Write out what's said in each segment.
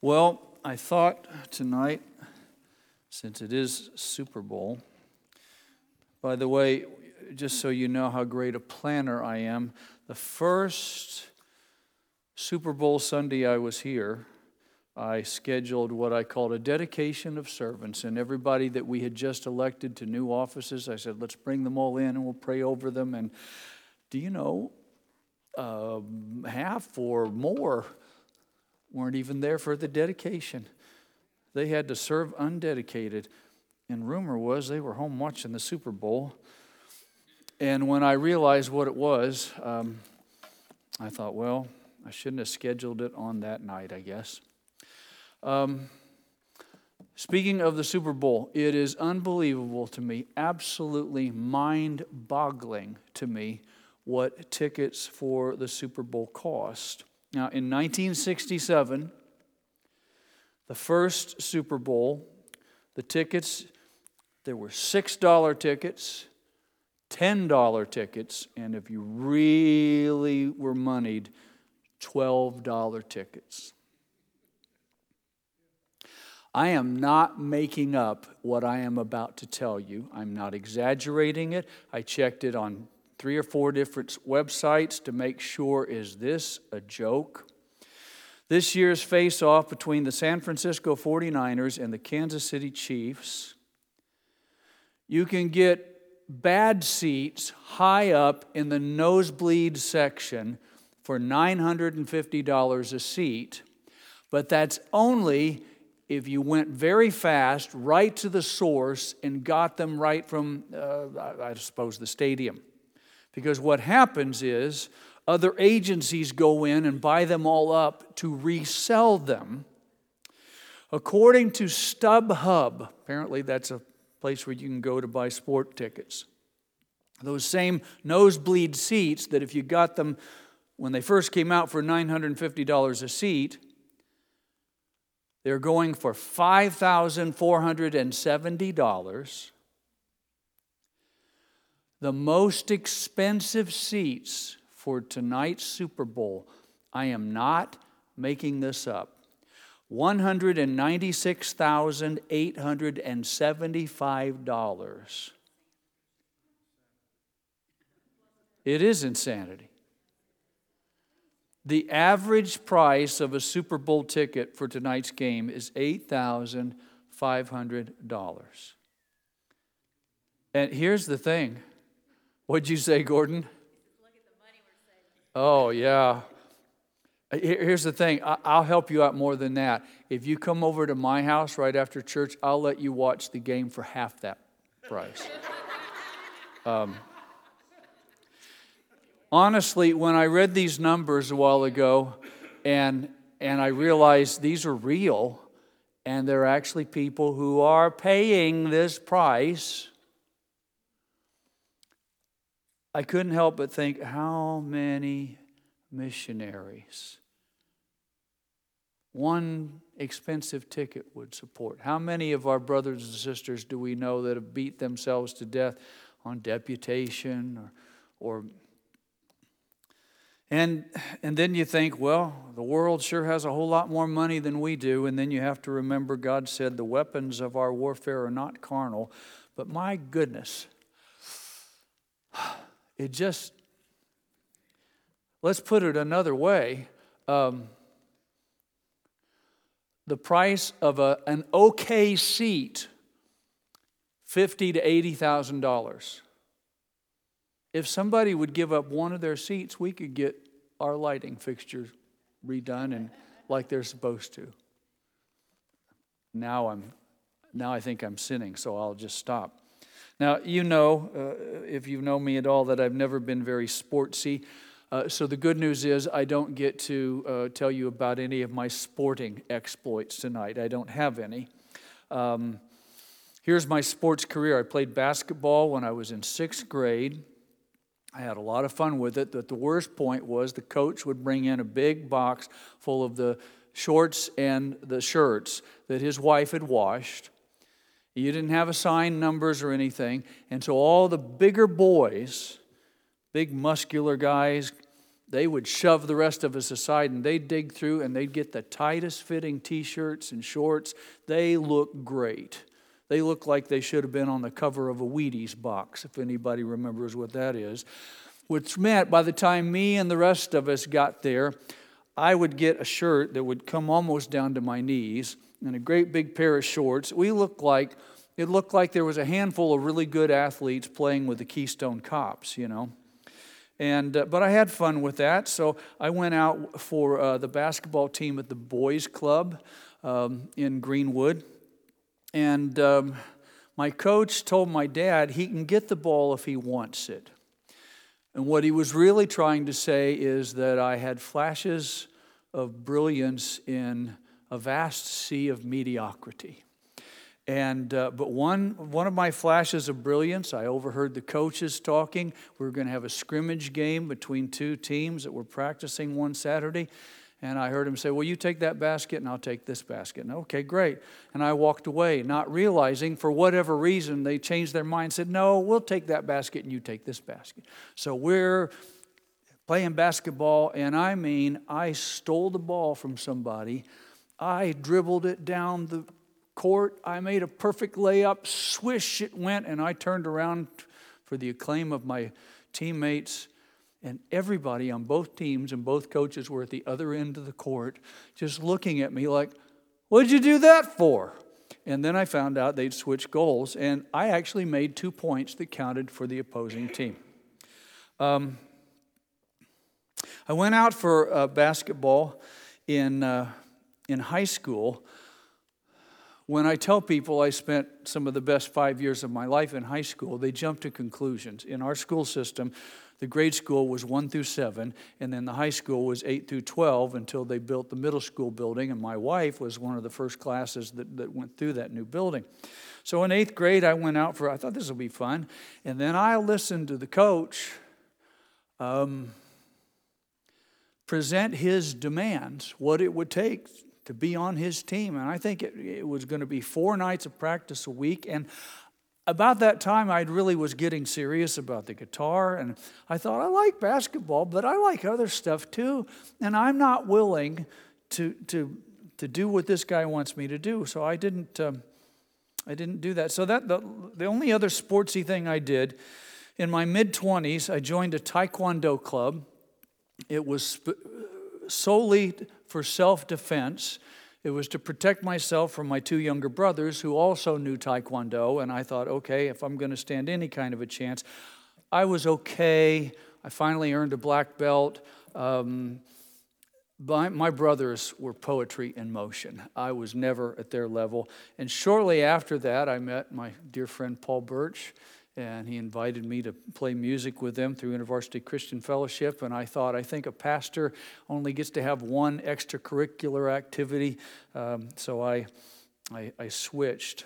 Well, I thought tonight, since it is Super Bowl, by the way, just so you know how great a planner I am, the first Super Bowl Sunday I was here, I scheduled what I called a dedication of servants, and everybody that we had just elected to new offices, I said, let's bring them all in and we'll pray over them. And do you know, half or more weren't even there for the dedication. They had to serve undedicated. And rumor was they were home watching the Super Bowl. And when I realized what it was, I thought, well, I shouldn't have scheduled it on that night, I guess. Speaking of the Super Bowl, it is unbelievable to me, absolutely mind-boggling to me, what tickets for the Super Bowl cost. Now, in 1967, the first Super Bowl, the tickets, there were $6 tickets, $10 tickets, and if you really were moneyed, $12 tickets. I am not making up what I am about to tell you. I'm not exaggerating it. I checked it on 3 or 4 different websites to make sure, is this a joke? This year's face-off between the San Francisco 49ers and the Kansas City Chiefs, you can get bad seats high up in the nosebleed section for $950 a seat, but that's only if you went very fast right to the source and got them right from, I suppose, the stadium. Because what happens is other agencies go in and buy them all up to resell them. According to StubHub, apparently that's a place where you can go to buy sport tickets. Those same nosebleed seats that if you got them when they first came out for $950 a seat, they're going for $5,470. The most expensive seats for tonight's Super Bowl, I am not making this up, $196,875. It is insanity. The average price of a Super Bowl ticket for tonight's game is $8,500. And here's the thing. What'd you say, Gordon? Look at the money we're saving. Oh, yeah. Here's the thing. I'll help you out more than that. If you come over to my house right after church, I'll let you watch the game for half that price. Honestly, when I read these numbers a while ago and I realized these are real and there are actually people who are paying this price, I couldn't help but think, how many missionaries one expensive ticket would support? How many of our brothers and sisters do we know that have beat themselves to death on deputation and then you think, well, the world sure has a whole lot more money than we do, and then you have to remember God said the weapons of our warfare are not carnal, but my goodness, it just, let's put it another way. The price of an okay seat, $50,000 to $80,000. If somebody would give up one of their seats, we could get our lighting fixtures redone and like they're supposed to. Now I think I'm sinning, so I'll just stop. Now, you know, if you know me at all, that I've never been very sportsy. So the good news is I don't get to tell you about any of my sporting exploits tonight. I don't have any. Here's my sports career. I played basketball when I was in 6th grade. I had a lot of fun with it, but the worst point was the coach would bring in a big box full of the shorts and the shirts that his wife had washed. You didn't have assigned numbers or anything, and so all the bigger boys, big muscular guys, they would shove the rest of us aside, and they'd dig through, and they'd get the tightest fitting T-shirts and shorts. They look great. They look like they should have been on the cover of a Wheaties box, if anybody remembers what that is. Which meant by the time me and the rest of us got there, I would get a shirt that would come almost down to my knees and a great big pair of shorts. It looked like there was a handful of really good athletes playing with the Keystone Cops, And but I had fun with that, so I went out for the basketball team at the boys' club in Greenwood. And my coach told my dad he can get the ball if he wants it. And what he was really trying to say is that I had flashes of brilliance in a vast sea of mediocrity. And but one of my flashes of brilliance, I overheard the coaches talking. We were going to have a scrimmage game between two teams that were practicing one Saturday. And I heard him say, well, you take that basket and I'll take this basket. And okay, great. And I walked away, not realizing for whatever reason they changed their mind and said, no, we'll take that basket and you take this basket. So we're playing basketball, and I stole the ball from somebody. I dribbled it down the court. I made a perfect layup. Swish, it went, and I turned around for the acclaim of my teammates. And everybody on both teams and both coaches were at the other end of the court just looking at me like, what'd you do that for? And then I found out they'd switched goals, and I actually made 2 points that counted for the opposing team. I went out for basketball in high school. When I tell people I spent some of the best 5 years of my life in high school, they jump to conclusions. In our school system, the grade school was 1 through 7, and then the high school was 8 through 12 until they built the middle school building, and my wife was one of the first classes that went through that new building. So in 8th grade, I went out I thought this will be fun, and then I listened to the coach present his demands, what it would take to be on his team. And I think it was going to be 4 nights of practice a week. And about that time, I really was getting serious about the guitar. And I thought, I like basketball, but I like other stuff too. And I'm not willing to do what this guy wants me to do. So I didn't do that. So the only other sportsy thing I did, in my mid-20s, I joined a Taekwondo club. It was solely for self-defense. It was to protect myself from my 2 younger brothers who also knew Taekwondo. And I thought, okay, if I'm going to stand any kind of a chance, I was okay. I finally earned a black belt. My brothers were poetry in motion. I was never at their level. And shortly after that, I met my dear friend Paul Birch, and he invited me to play music with them through InterVarsity Christian Fellowship. And I think a pastor only gets to have one extracurricular activity. So I switched.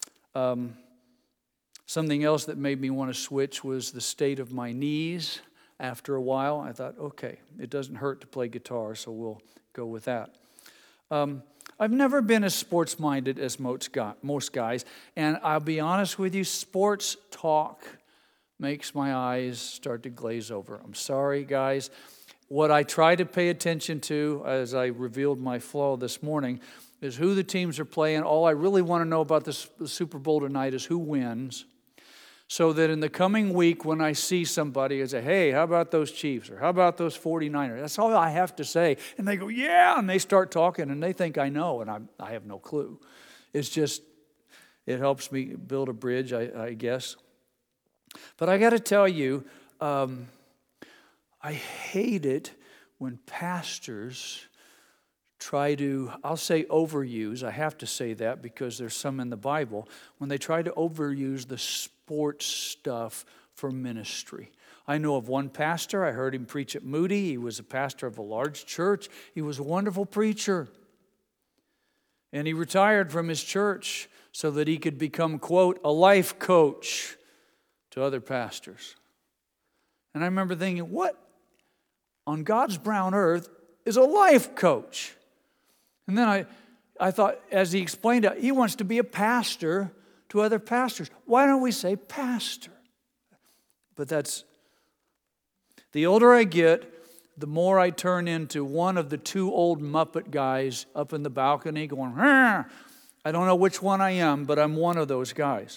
Something else that made me want to switch was the state of my knees. After a while, I thought, okay, it doesn't hurt to play guitar, so we'll go with that. I've never been as sports-minded as most guys, and I'll be honest with you, sports talk makes my eyes start to glaze over. I'm sorry, guys. What I try to pay attention to, as I revealed my flaw this morning, is who the teams are playing. All I really want to know about the Super Bowl tonight is who wins, so that in the coming week when I see somebody, I say, hey, how about those Chiefs? Or how about those 49ers? That's all I have to say. And they go, yeah, and they start talking, and they think I know, and I have no clue. It's just, it helps me build a bridge, I guess. But I got to tell you, I hate it when pastors try to, I'll say overuse, I have to say that because there's some in the Bible, when they try to overuse the sports stuff for ministry. I know of one pastor, I heard him preach at Moody. He was a pastor of a large church. He was a wonderful preacher. And he retired from his church so that he could become, quote, a life coach to other pastors. And I remember thinking, what on God's brown earth is a life coach? And then I thought, as he explained it, he wants to be a pastor to other pastors. Why don't we say pastor? But the older I get, the more I turn into one of the two old Muppet guys up in the balcony going, "Rrr." I don't know which one I am, but I'm one of those guys.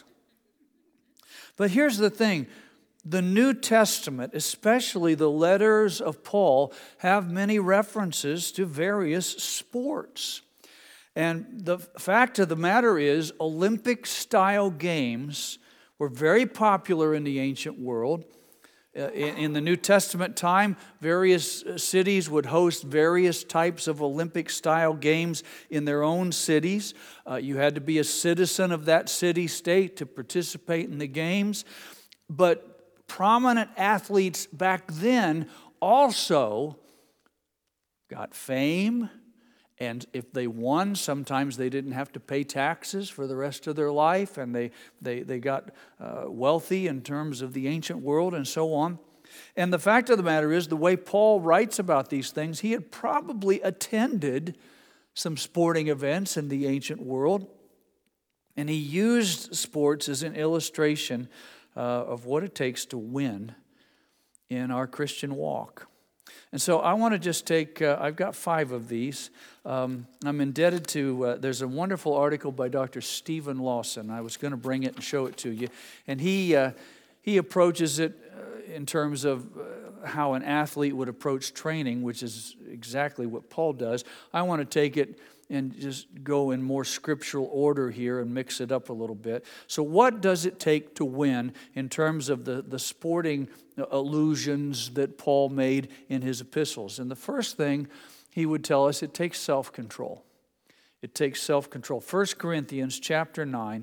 But here's the thing. The New Testament, especially the letters of Paul, have many references to various sports. And the fact of the matter is, Olympic-style games were very popular in the ancient world. In the New Testament time, various cities would host various types of Olympic-style games in their own cities. You had to be a citizen of that city-state to participate in the games. But prominent athletes back then also got fame. And if they won, sometimes they didn't have to pay taxes for the rest of their life, and they got wealthy in terms of the ancient world and so on. And the fact of the matter is, the way Paul writes about these things, he had probably attended some sporting events in the ancient world, and he used sports as an illustration of what it takes to win in our Christian walk. And so I want to just take, I've got 5 of these. I'm indebted to, there's a wonderful article by Dr. Stephen Lawson. I was going to bring it and show it to you. And he approaches it in terms of how an athlete would approach training, which is exactly what Paul does. I want to take it and just go in more scriptural order here and mix it up a little bit. So what does it take to win in terms of the sporting allusions that Paul made in his epistles? And the first thing he would tell us, it takes self-control. It takes self-control. 1 Corinthians chapter 9.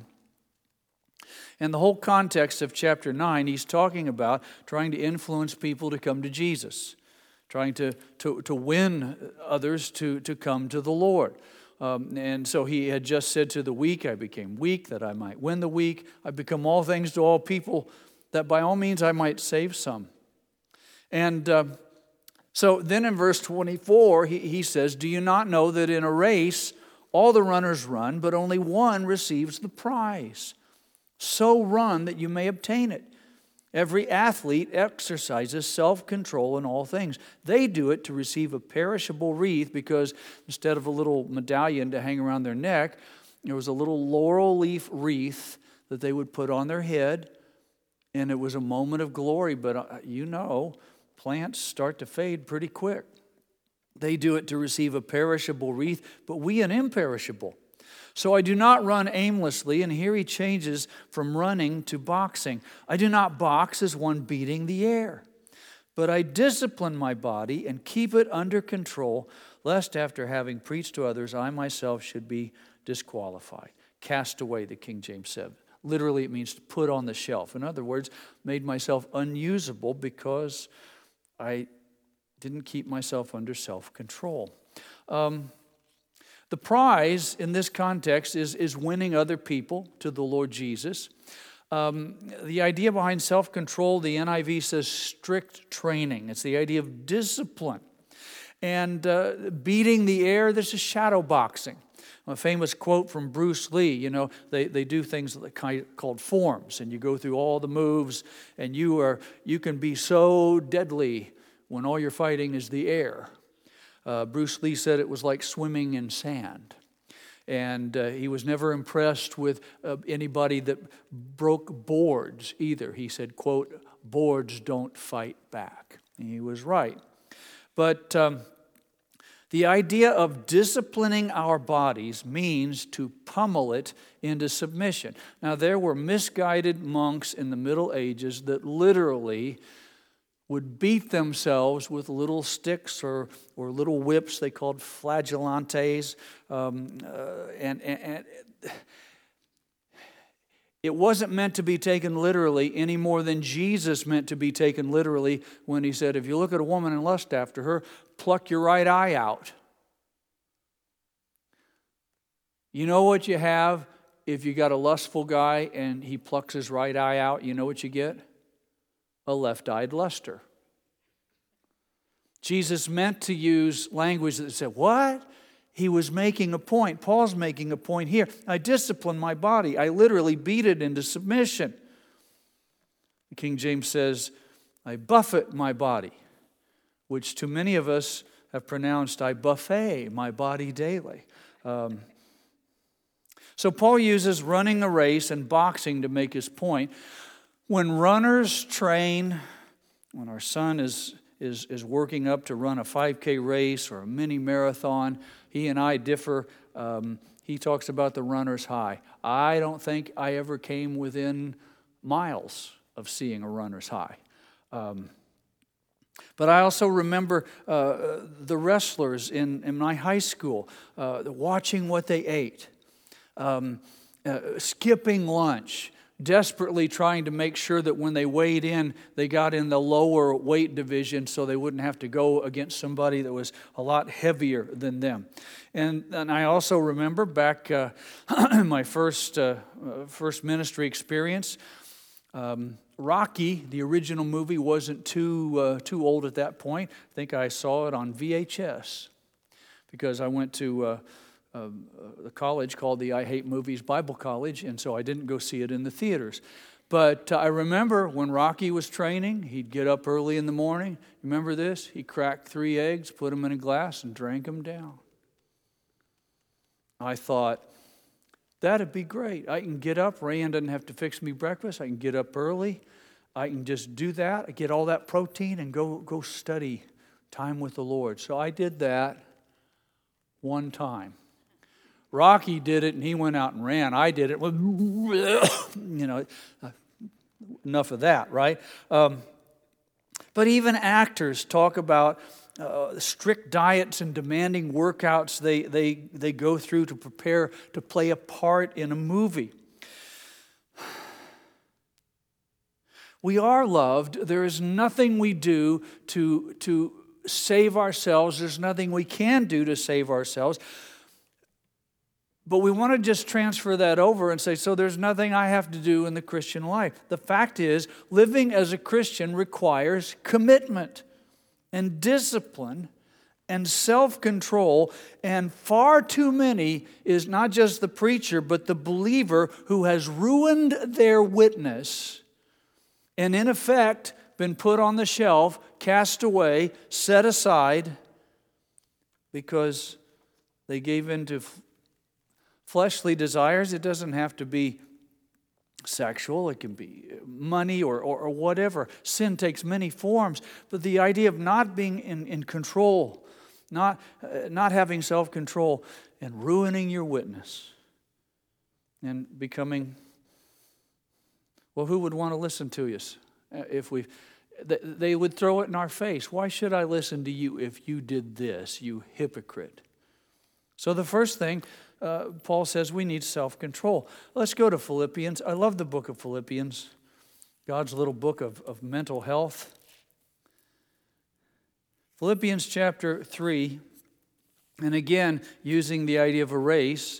And the whole context of chapter 9, he's talking about trying to influence people to come to Jesus, trying to win others to come to the Lord. And so he had just said to the weak, I became weak that I might win the weak. I become all things to all people that by all means I might save some. And so then in verse 24, he says, do you not know that in a race all the runners run, but only one receives the prize? So run that you may obtain it. Every athlete exercises self-control in all things. They do it to receive a perishable wreath because instead of a little medallion to hang around their neck, there was a little laurel leaf wreath that they would put on their head, and it was a moment of glory. But plants start to fade pretty quick. They do it to receive a perishable wreath, but we an imperishable. So I do not run aimlessly, and here he changes from running to boxing. I do not box as one beating the air, but I discipline my body and keep it under control, lest after having preached to others, I myself should be disqualified. Cast away, the King James said. Literally, it means to put on the shelf. In other words, made myself unusable because I didn't keep myself under self-control. The prize in this context is winning other people to the Lord Jesus. The idea behind self-control, the NIV says strict training. It's the idea of discipline. And beating the air, this is shadow boxing. A famous quote from Bruce Lee, they do things called forms, and you go through all the moves, and you can be so deadly when all you're fighting is the air. Bruce Lee said it was like swimming in sand. And he was never impressed with anybody that broke boards either. He said, quote, boards don't fight back. And he was right. But the idea of disciplining our bodies means to pummel it into submission. Now, there were misguided monks in the Middle Ages that literally would beat themselves with little sticks or little whips they called flagellantes. And it wasn't meant to be taken literally any more than Jesus meant to be taken literally when he said, if you look at a woman and lust after her, pluck your right eye out. You know what you have if you got a lustful guy and he plucks his right eye out? You know what you get? A left-eyed luster. Jesus meant to use language that said, what? He was making a point. Paul's making a point here. I discipline my body. I literally beat it into submission. The King James says, I buffet my body which to many of us have pronounced, I buffet my body daily. So Paul uses running a race and boxing to make his point. When runners train, when our son is working up to run a 5K race or a mini marathon, he and I differ. He talks about the runner's high. I don't think I ever came within miles of seeing a runner's high. But I also remember the wrestlers in my high school, watching what they ate, skipping lunch, desperately trying to make sure that when they weighed in, they got in the lower weight division so they wouldn't have to go against somebody that was a lot heavier than them. And I also remember back in my first ministry experience, Rocky, the original movie, wasn't too old at that point. I think I saw it on VHS because I went to a college called the I Hate Movies Bible College, and so I didn't go see it in the theaters. But I remember when Rocky was training, he'd get up early in the morning. Remember this? He cracked 3 eggs, put them in a glass, and drank them down. I thought, that'd be great. I can get up. Rayanne doesn't have to fix me breakfast. I can get up early. I can just do that. I get all that protein and go study time with the Lord. So I did that one time. Rocky did it, and he went out and ran. I did it. Enough of that, right? But even actors talk about strict diets and demanding workouts they go through to prepare to play a part in a movie. We are loved. There is nothing we do to save ourselves. There's nothing we can do to save ourselves. But we want to just transfer that over and say, so there's nothing I have to do in the Christian life. The fact is, living as a Christian requires commitment and discipline and self-control, and far too many is not just the preacher, but the believer who has ruined their witness and in effect been put on the shelf, cast away, set aside because they gave in to fleshly desires. It doesn't have to be sexual. It can be money or whatever. Sin takes many forms. But the idea of not being in control, not having self-control, and ruining your witness and becoming, well, who would want to listen to us if they would throw it in our face. Why should I listen to you if you did this, you hypocrite? So the first thing, Paul says we need self-control. Let's go to Philippians. I love the book of Philippians, God's little book of mental health. Philippians chapter 3, and again, using the idea of a race,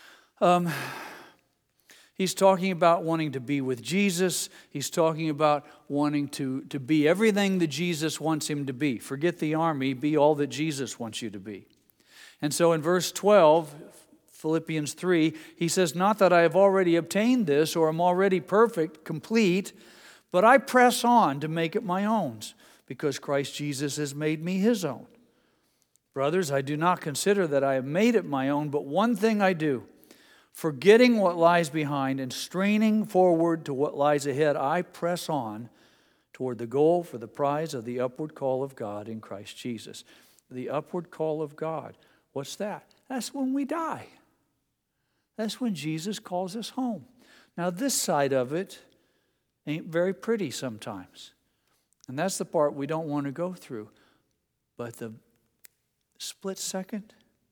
he's talking about wanting to be with Jesus. He's talking about wanting to be everything that Jesus wants him to be. Forget the army, be all that Jesus wants you to be. And so in verse 12, Philippians 3, he says, not that I have already obtained this or am already perfect, complete, but I press on to make it my own, because Christ Jesus has made me his own. Brothers, I do not consider that I have made it my own, but one thing I do, forgetting what lies behind and straining forward to what lies ahead, I press on toward the goal for the prize of the upward call of God in Christ Jesus. The upward call of God. What's that? That's when we die. That's when Jesus calls us home. Now, this side of it ain't very pretty sometimes. And that's the part we don't want to go through. But the split second,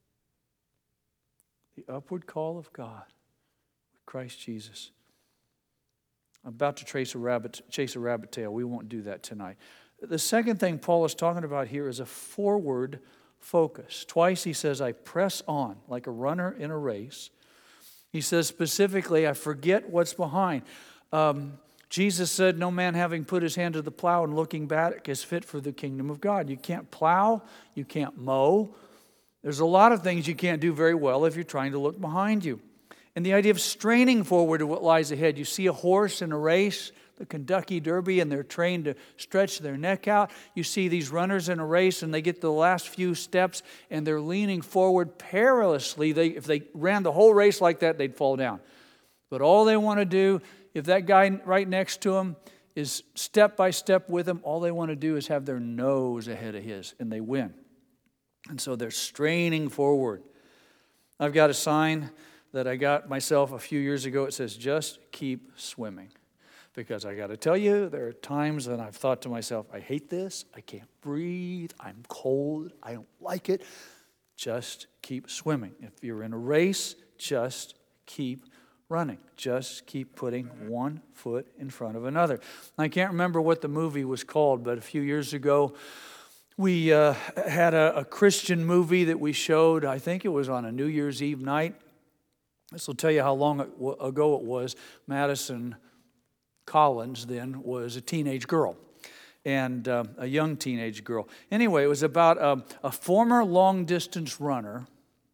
the upward call of God with Christ Jesus. I'm about to chase a rabbit tail. We won't do that tonight. The second thing Paul is talking about here is a forward focus. Twice he says, I press on like a runner in a race. He says specifically, I forget what's behind. Jesus said, no man having put his hand to the plow and looking back is fit for the kingdom of God. You can't plow, you can't mow. There's a lot of things you can't do very well if you're trying to look behind you. And the idea of straining forward to what lies ahead. You see a horse in a race, the Kentucky Derby, and they're trained to stretch their neck out. You see these runners in a race, and they get the last few steps, and they're leaning forward perilously. If they ran the whole race like that, they'd fall down. But all they want to do, if that guy right next to them is step by step with them, all they want to do is have their nose ahead of his, and they win. And so they're straining forward. I've got a sign that I got myself a few years ago. It says, "Just keep swimming." Because I got to tell you, there are times when I've thought to myself, I hate this, I can't breathe, I'm cold, I don't like it. Just keep swimming. If you're in a race, just keep running. Just keep putting one foot in front of another. I can't remember what the movie was called, but a few years ago, we had a Christian movie that we showed. I think it was on a New Year's Eve night. This will tell you how long ago it was. Madison Collins then was a teenage girl, and a young teenage girl. Anyway, it was about a former long-distance runner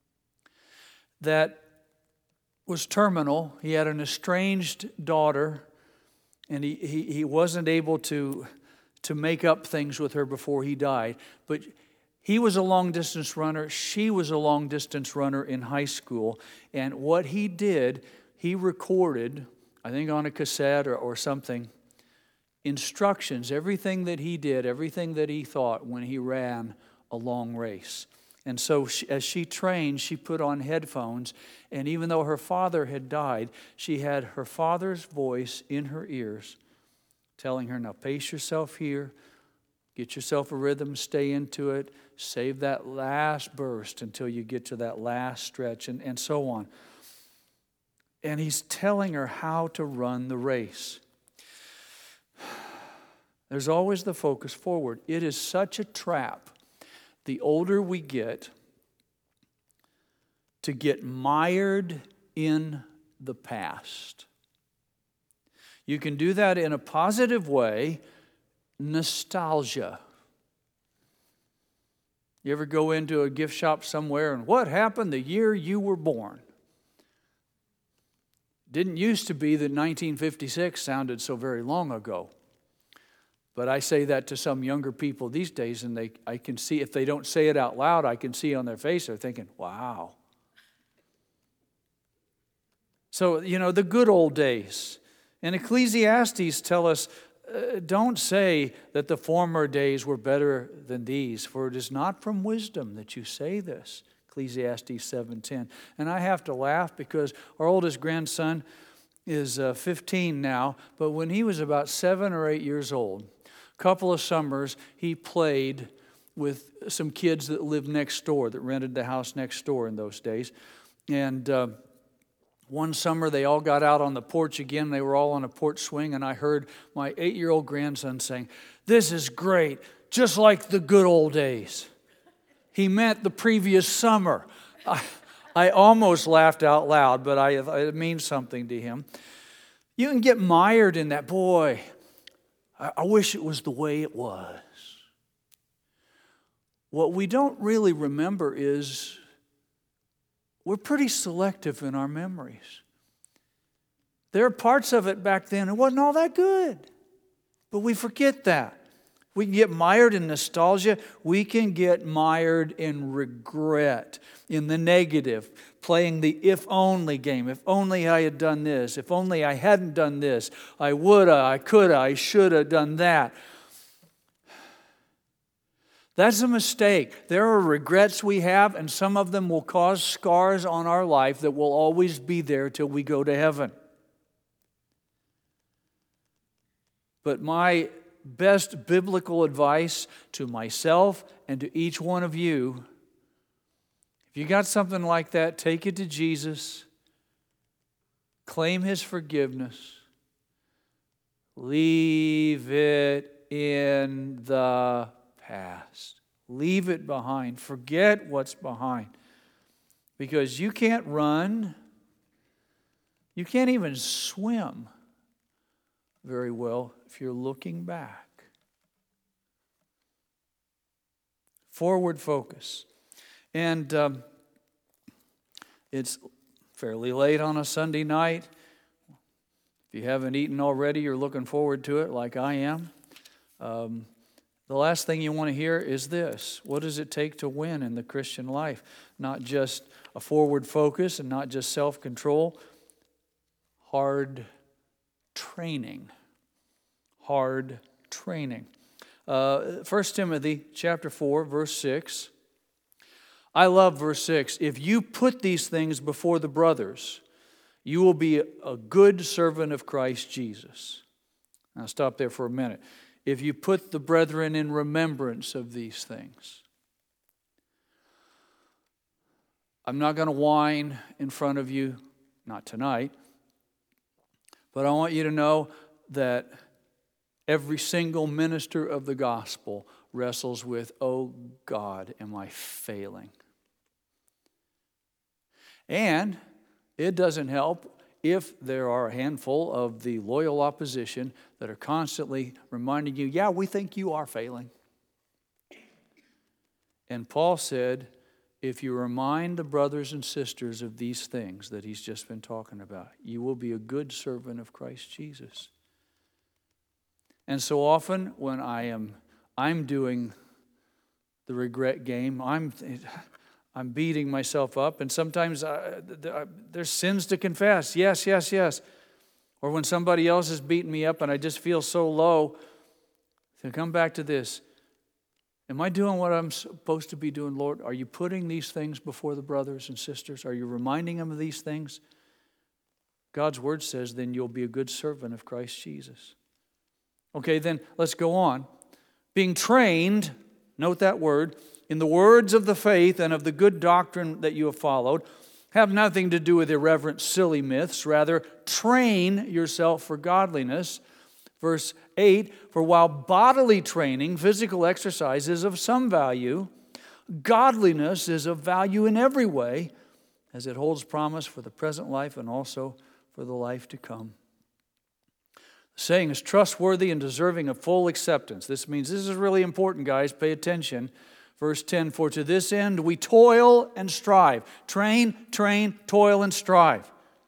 that was terminal. He had an estranged daughter, and he wasn't able to make up things with her before he died. But he was a long-distance runner. She was a long-distance runner in high school. And what he did, he recorded, I think on a cassette or something, instructions, everything that he did, everything that he thought when he ran a long race. And so as she trained, she put on headphones, and even though her father had died, she had her father's voice in her ears telling her, now pace yourself here, get yourself a rhythm, stay into it, save that last burst until you get to that last stretch, and so on. And he's telling her how to run the race. There's always the focus forward. It is such a trap, the older we get, to get mired in the past. You can do that in a positive way, nostalgia. You ever go into a gift shop somewhere and what happened the year you were born? Didn't used to be that 1956 sounded so very long ago. But I say that to some younger people these days, and I can see, if they don't say it out loud, I can see on their face, they're thinking, wow. So, the good old days. And Ecclesiastes tell us, don't say that the former days were better than these, for it is not from wisdom that you say this. Ecclesiastes 7:10. And I have to laugh because our oldest grandson is 15 now, but when he was about 7 or 8 years old, a couple of summers, he played with some kids that lived next door, that rented the house next door in those days. And one summer, they all got out on the porch again. They were all on a porch swing, and I heard my 8-year-old grandson saying, "This is great, just like the good old days." He meant the previous summer. I almost laughed out loud, but it means something to him. You can get mired in that. Boy, I wish it was the way it was. What we don't really remember is we're pretty selective in our memories. There are parts of it back then, it wasn't all that good. But we forget that. We can get mired in nostalgia. We can get mired in regret, in the negative, playing the if-only game. If only I had done this. If only I hadn't done this. I woulda, I coulda, I shoulda done that. That's a mistake. There are regrets we have, and some of them will cause scars on our life that will always be there till we go to heaven. But my best biblical advice to myself and to each one of you, if you got something like that, take it to Jesus, claim His forgiveness, leave it in the past. Leave it behind. Forget what's behind. Because you can't run, you can't even swim very well if you're looking back. Forward focus. And it's fairly late on a Sunday night. If you haven't eaten already, you're looking forward to it like I am. The last thing you want to hear is this: what does it take to win in the Christian life? Not just a forward focus and not just self-control. Hard training. Hard training. 1 Timothy chapter 4, verse 6. I love verse 6. If you put these things before the brothers, you will be a good servant of Christ Jesus. Now stop there for a minute. If you put the brethren in remembrance of these things. I'm not going to whine in front of you, not tonight, but I want you to know that every single minister of the gospel wrestles with, oh God, am I failing? And it doesn't help if there are a handful of the loyal opposition that are constantly reminding you, yeah, we think you are failing. And Paul said, if you remind the brothers and sisters of these things that he's just been talking about, you will be a good servant of Christ Jesus. And so often when I'm doing the regret game, I'm beating myself up, and sometimes there's sins to confess. Yes, yes, yes. Or when somebody else is beating me up and I just feel so low, to come back to this. Am I doing what I'm supposed to be doing, Lord? Are you putting these things before the brothers and sisters? Are you reminding them of these things? God's word says, then you'll be a good servant of Christ Jesus. Okay, then let's go on. Being trained, note that word, in the words of the faith and of the good doctrine that you have followed, have nothing to do with irreverent, silly myths. Rather, train yourself for godliness. Verse 8, for while bodily training, physical exercise, is of some value, godliness is of value in every way, as it holds promise for the present life and also for the life to come. The saying is trustworthy and deserving of full acceptance. This means this is really important, guys. Pay attention. Verse 10, for to this end we toil and strive. Train, toil, and strive.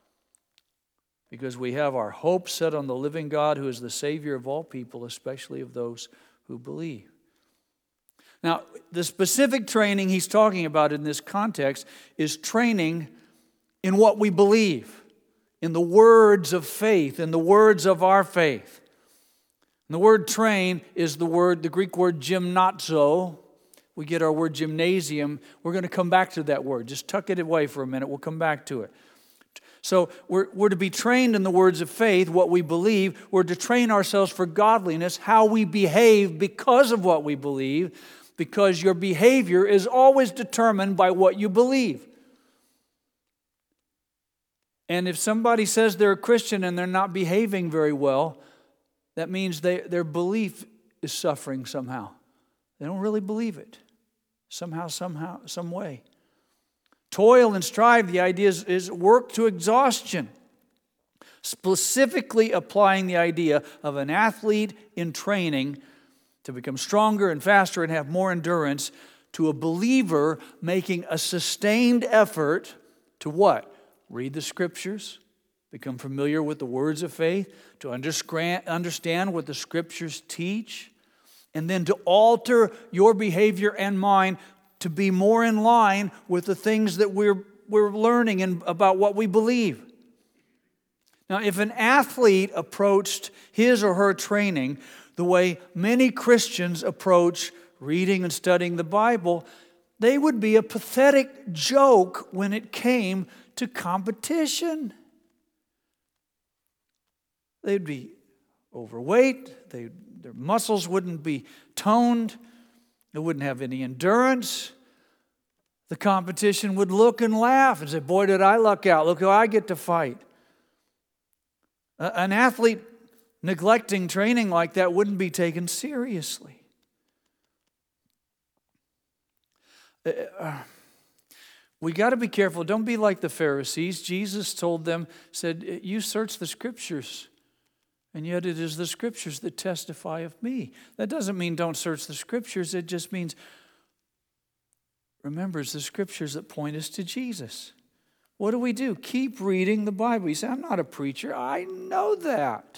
Because we have our hope set on the living God who is the Savior of all people, especially of those who believe. Now, the specific training he's talking about in this context is training in what we believe, in the words of faith, in the words of our faith. And the word train is the Greek word gymnazo. We get our word gymnasium. We're going to come back to that word. Just tuck it away for a minute. We'll come back to it. So we're to be trained in the words of faith, what we believe. We're to train ourselves for godliness, how we behave because of what we believe, because your behavior is always determined by what you believe. And if somebody says they're a Christian and they're not behaving very well, that means their belief is suffering somehow. They don't really believe it. Somehow, some way. Toil and strive, the idea is work to exhaustion. Specifically applying the idea of an athlete in training to become stronger and faster and have more endurance to a believer making a sustained effort to what? Read the Scriptures, become familiar with the words of faith, to understand what the Scriptures teach, and then to alter your behavior and mine to be more in line with the things that we're learning about what we believe. Now, if an athlete approached his or her training the way many Christians approach reading and studying the Bible, they would be a pathetic joke when it came to competition. They'd be overweight, their muscles wouldn't be toned, they wouldn't have any endurance. The competition would look and laugh and say, boy, did I luck out. Look who I get to fight. An athlete neglecting training like that wouldn't be taken seriously. We got to be careful. Don't be like the Pharisees. Jesus told them, said, you search the Scriptures, and yet it is the Scriptures that testify of me. That doesn't mean don't search the Scriptures. It just means remember, it's the Scriptures that point us to Jesus. what do? Keep reading the Bible. You say, I'm not a preacher. I know that.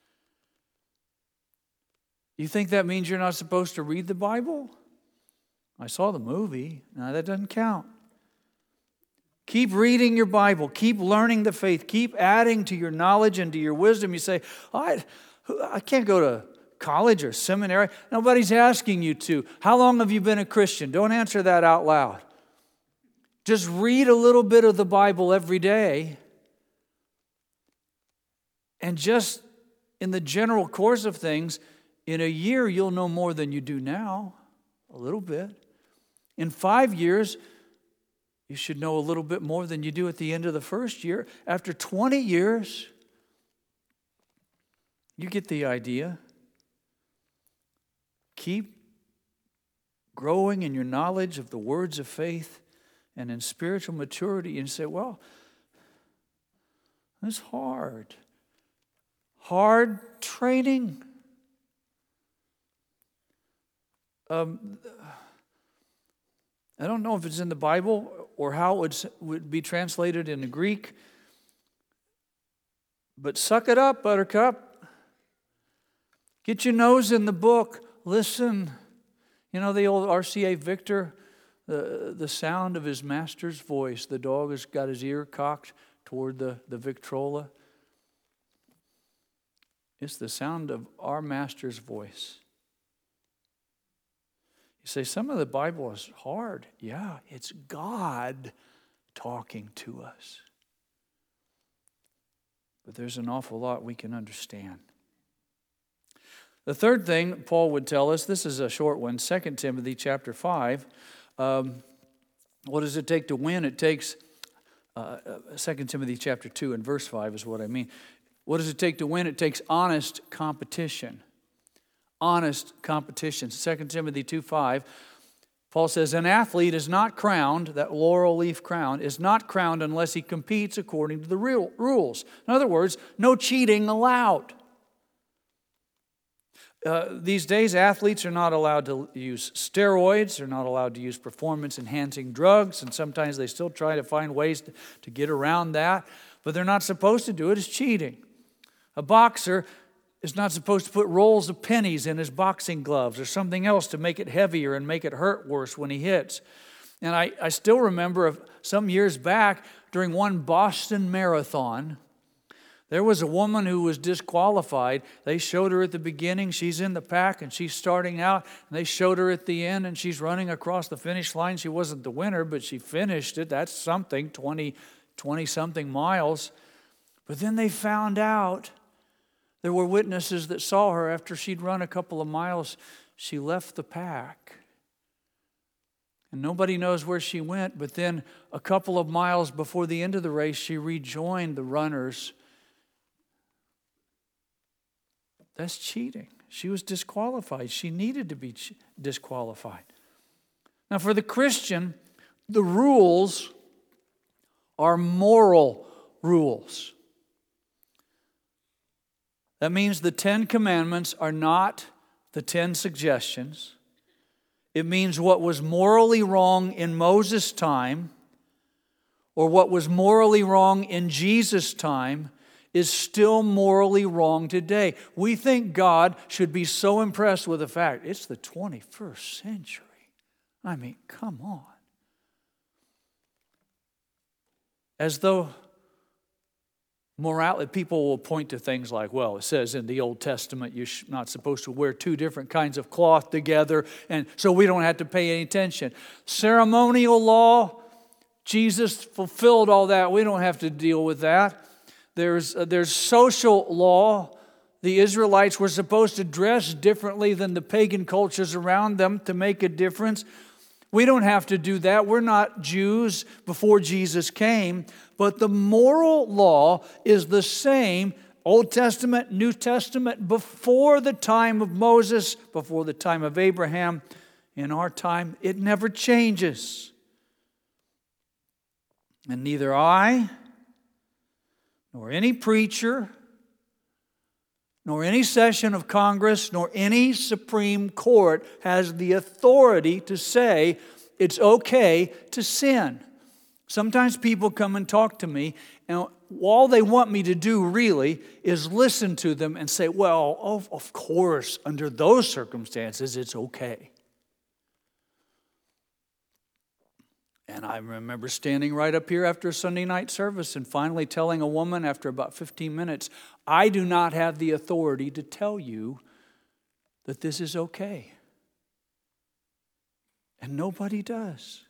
You think that means you're not supposed to read the Bible? I saw the movie. No, that doesn't count. Keep reading your Bible. Keep learning the faith. Keep adding to your knowledge and to your wisdom. You say, I can't go to college or seminary. Nobody's asking you to. How long have you been a Christian? Don't answer that out loud. Just read a little bit of the Bible every day. And just in the general course of things, in a year, you'll know more than you do now. A little bit. In 5 years, you should know a little bit more than you do at the end of the first year. After 20 years, you get the idea. Keep growing in your knowledge of the words of faith and in spiritual maturity, and say, well, that's hard. Hard training. I don't know if it's in the Bible or how it would be translated in the Greek, but suck it up, buttercup. Get your nose in the book. Listen. You know the old RCA Victor, the sound of his master's voice. The dog has got his ear cocked toward the Victrola. It's the sound of our master's voice. You say, some of the Bible is hard. Yeah, it's God talking to us. But there's an awful lot we can understand. The third thing Paul would tell us, this is a short one, 2 Timothy chapter 5. What does it take to win? It takes, 2 Timothy chapter 2 and verse 5 is what I mean. What does it take to win? It takes honest competition. Honest competition. 2 Timothy 2:5, Paul says, an athlete is not crowned, that laurel leaf crown, is not crowned unless he competes according to the real rules. In other words, no cheating allowed. These days, athletes are not allowed to use steroids, they're not allowed to use performance-enhancing drugs, and sometimes they still try to find ways to get around that, but they're not supposed to do it. It's cheating. A boxer is not supposed to put rolls of pennies in his boxing gloves or something else to make it heavier and make it hurt worse when he hits. And I still remember some years back during one Boston Marathon, there was a woman who was disqualified. They showed her at the beginning, she's in the pack and she's starting out. And they showed her at the end and she's running across the finish line. She wasn't the winner, but she finished it. That's something, 20-something miles. But then they found out there were witnesses that saw her after she'd run a couple of miles. She left the pack. And nobody knows where she went, but then a couple of miles before the end of the race, she rejoined the runners. That's cheating. She was disqualified. She needed to be disqualified. Now, for the Christian, the rules are moral rules. That means the 10 Commandments are not the 10 suggestions. It means what was morally wrong in Moses' time or what was morally wrong in Jesus' time is still morally wrong today. We think God should be so impressed with the fact it's the 21st century. I mean, come on. As though morality, people will point to things like, well, it says in the Old Testament you're not supposed to wear two different kinds of cloth together, and so we don't have to pay any attention. Ceremonial law, Jesus fulfilled all that. We don't have to deal with that. There's social law. The Israelites were supposed to dress differently than the pagan cultures around them to make a difference. We don't have to do that. We're not Jews before Jesus came. But the moral law is the same, Old Testament, New Testament, before the time of Moses, before the time of Abraham. In our time, it never changes. And neither I, nor any preacher, nor any session of Congress, nor any Supreme Court has the authority to say it's okay to sin. Sometimes people come and talk to me, and all they want me to do really is listen to them and say, well, of course, under those circumstances, it's okay. And I remember standing right up here after a Sunday night service and finally telling a woman after about 15 minutes, I do not have the authority to tell you that this is okay. And nobody does.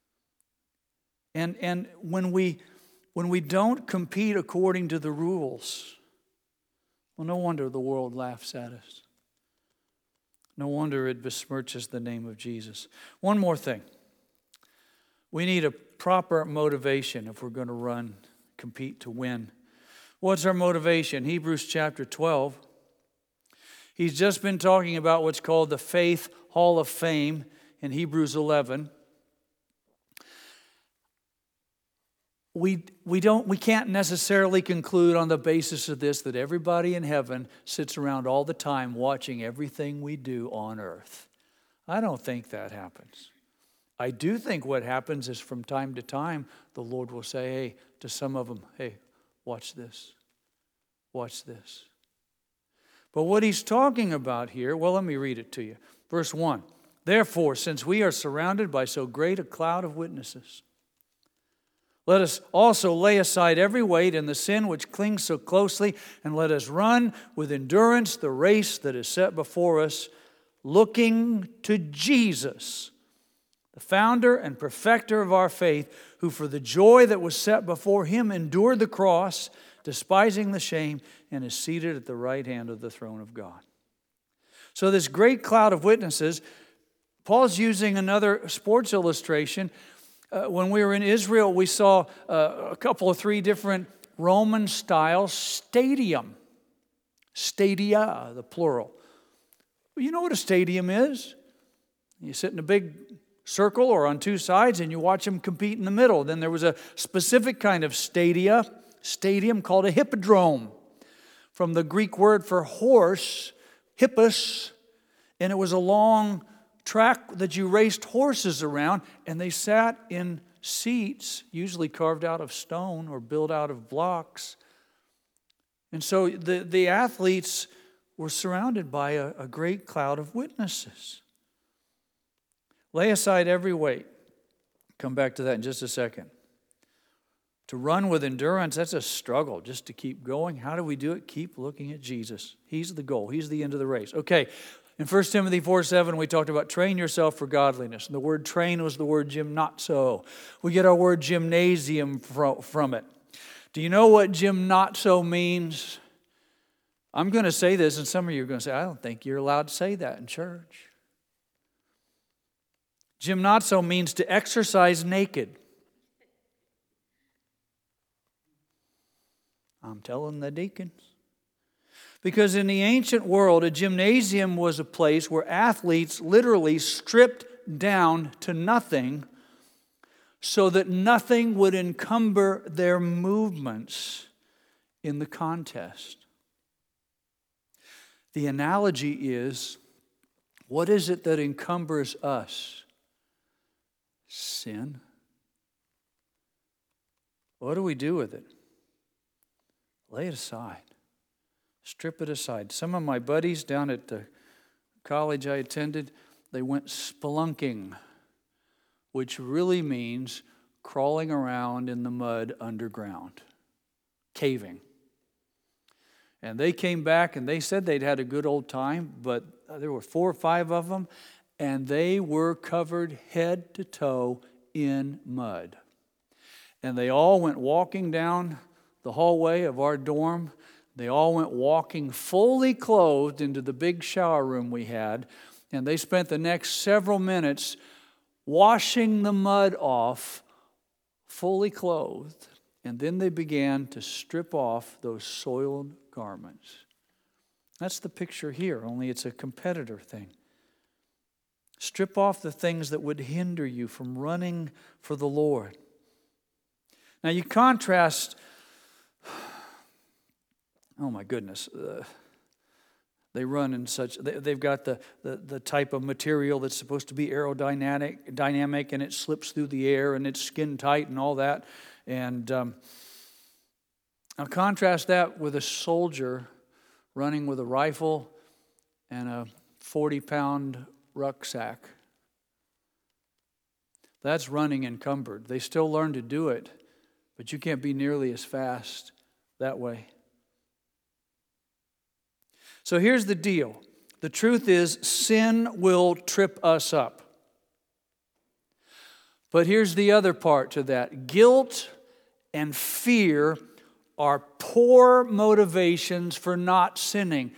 And when we don't compete according to the rules, well, no wonder the world laughs at us. No wonder it besmirches the name of Jesus. One more thing. We need a proper motivation if we're going to run, compete to win. What's our motivation? Hebrews chapter 12. He's just been talking about what's called the Faith Hall of Fame in Hebrews 11. We can't necessarily conclude on the basis of this that everybody in heaven sits around all the time watching everything we do on earth. I don't think that happens. I do think what happens is from time to time, the Lord will say, hey, to some of them, hey, watch this. Watch this. But what he's talking about here, well, let me read it to you. Verse 1, therefore, since we are surrounded by so great a cloud of witnesses, let us also lay aside every weight and the sin which clings so closely, and let us run with endurance the race that is set before us, looking to Jesus, the founder and perfecter of our faith, who for the joy that was set before him endured the cross, despising the shame, and is seated at the right hand of the throne of God. So this great cloud of witnesses, Paul's using another sports illustration. When we were in Israel, we saw a couple of three different Roman-style stadia, the plural. You know what a stadium is? You sit in a big circle or on two sides and you watch them compete in the middle. Then there was a specific kind of stadium called a hippodrome, from the Greek word for horse, hippos, and it was a long track that you raced horses around, and they sat in seats, usually carved out of stone or built out of blocks. And so the athletes were surrounded by a great cloud of witnesses. Lay aside every weight. Come back to that in just a second. To run with endurance, that's a struggle just to keep going. How do we do it? Keep looking at Jesus. He's the goal. He's the end of the race. Okay, in 1 Timothy 4:7, we talked about train yourself for godliness. And the word train was the word gymnazo. We get our word gymnasium from it. Do you know what gymnazo means? I'm going to say this, and some of you are going to say, I don't think you're allowed to say that in church. Gymnazo means to exercise naked. I'm telling the deacons. Because in the ancient world, a gymnasium was a place where athletes literally stripped down to nothing so that nothing would encumber their movements in the contest. The analogy is, what is it that encumbers us? Sin. What do we do with it? Lay it aside. Strip it aside. Some of my buddies down at the college I attended, they went spelunking, which really means crawling around in the mud underground, caving. And they came back and they said they'd had a good old time, but there were 4 or 5 of them, and they were covered head to toe in mud. And they all went walking down the hallway of our dorm. They all went walking fully clothed into the big shower room we had, and they spent the next several minutes washing the mud off, fully clothed, and then they began to strip off those soiled garments. That's the picture here, only it's a competitor thing. Strip off the things that would hinder you from running for the Lord. Now you contrast, oh my goodness, the They run in such, they've got the type of material that's supposed to be aerodynamic, and it slips through the air, and it's skin tight and all that. And I'll contrast that with a soldier running with a rifle and a 40-pound rucksack. That's running encumbered. They still learn to do it, but you can't be nearly as fast that way. So here's the deal. The truth is, sin will trip us up. But here's the other part to that. Guilt and fear are poor motivations for not sinning.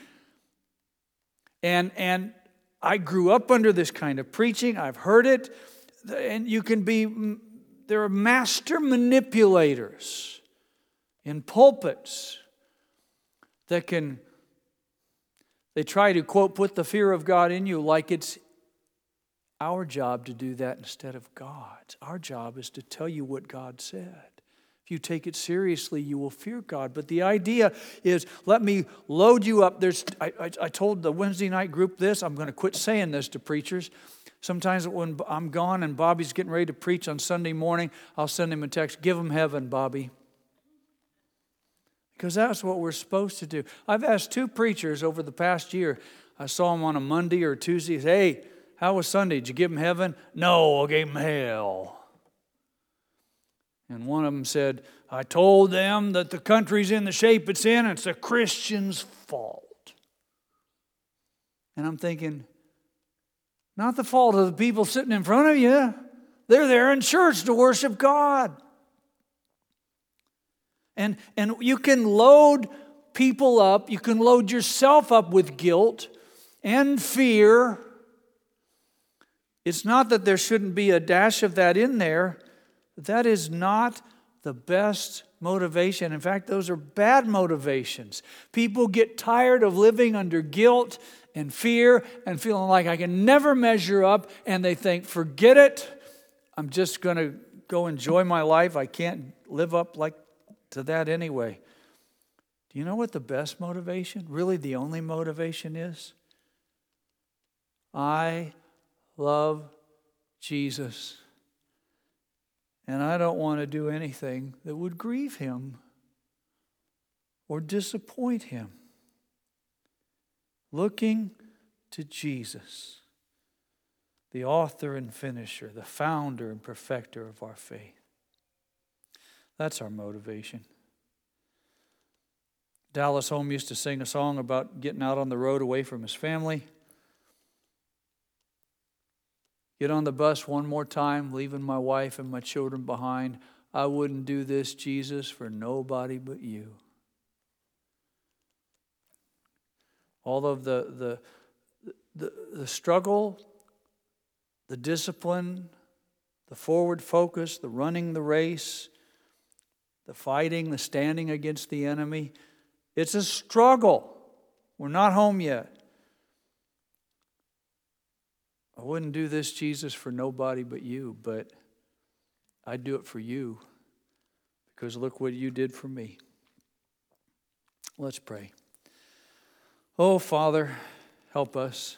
And I grew up under this kind of preaching. I've heard it. And there are master manipulators in pulpits that they try to, quote, put the fear of God in you like it's our job to do that instead of God's. Our job is to tell you what God said. If you take it seriously, you will fear God. But the idea is, let me load you up. I told the Wednesday night group this. I'm going to quit saying this to preachers. Sometimes when I'm gone and Bobby's getting ready to preach on Sunday morning, I'll send him a text, give him heaven, Bobby. Because that's what we're supposed to do. I've asked 2 preachers over the past year. I saw them on a Monday or Tuesday. Hey, how was Sunday? Did you give them heaven? No, I gave them hell. And one of them said, I told them that the country's in the shape it's in, and it's a Christian's fault. And I'm thinking, not the fault of the people sitting in front of you. They're there in church to worship God. And you can load people up. You can load yourself up with guilt and fear. It's not that there shouldn't be a dash of that in there. But that is not the best motivation. In fact, those are bad motivations. People get tired of living under guilt and fear and feeling like I can never measure up, and they think, forget it. I'm just going to go enjoy my life. I can't live up to that anyway. Do you know what the best motivation, really the only motivation is? I love Jesus, and I don't want to do anything that would grieve him or disappoint him. Looking to Jesus, the author and finisher, the founder and perfecter of our faith. That's our motivation. Dallas Holm used to sing a song about getting out on the road away from his family. Get on the bus one more time, leaving my wife and my children behind. I wouldn't do this, Jesus, for nobody but you. All of the struggle, the discipline, the forward focus, the running the race, the fighting, the standing against the enemy. It's a struggle. We're not home yet. I wouldn't do this, Jesus, for nobody but you, but I'd do it for you because look what you did for me. Let's pray. Oh, Father, help us.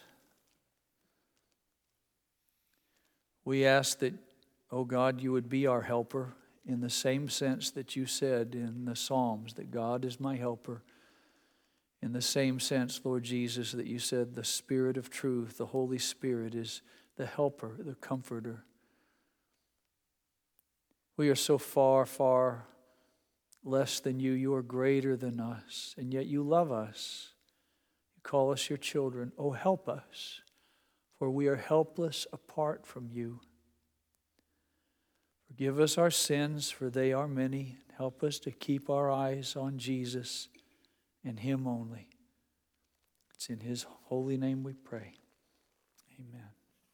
We ask that, oh God, you would be our helper in the same sense that you said in the Psalms that God is my helper. In the same sense, Lord Jesus, that you said the Spirit of truth, the Holy Spirit, is the helper, the comforter. We are so far, far less than you. You are greater than us, and yet you love us. You call us your children. Oh, help us, for we are helpless apart from you. Forgive us our sins, for they are many. Help us to keep our eyes on Jesus and him only. It's in his holy name we pray. Amen.